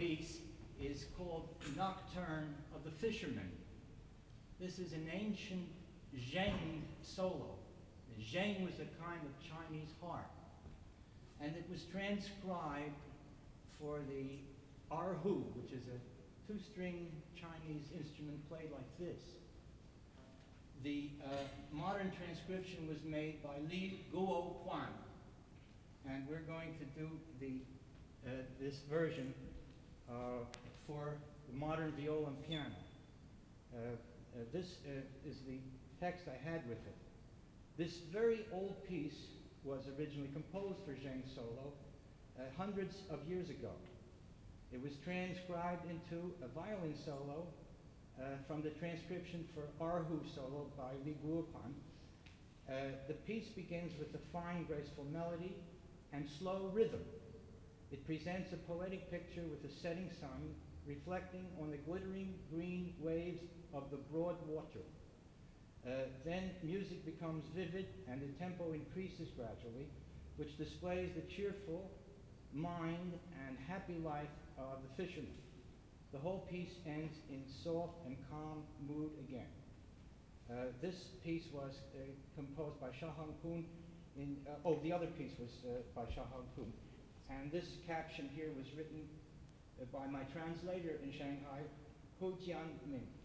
piece is called Nocturne of the Fishermen. This is an ancient zheng solo. The zheng was a kind of Chinese harp, and it was transcribed for the erhu, which is a two-string Chinese instrument played like this. The modern transcription was made by Li Guoquan, and we're going to do this version for the modern viola and piano. This is the text I had with it. This very old piece was originally composed for zheng solo hundreds of years ago. It was transcribed into a violin solo from the transcription for erhu solo by Li Guoquan. The piece begins with a fine, graceful melody and slow rhythm. It presents a poetic picture with a setting sun reflecting on the glittering green waves of the broad water. Then music becomes vivid and the tempo increases gradually, which displays the cheerful mind and happy life of the fisherman. The whole piece ends in soft and calm mood again. This piece was composed by Shah Hong Kun. The other piece was by Shah Hong Kun. And this caption here was written by my translator in Shanghai, Hu Jianming.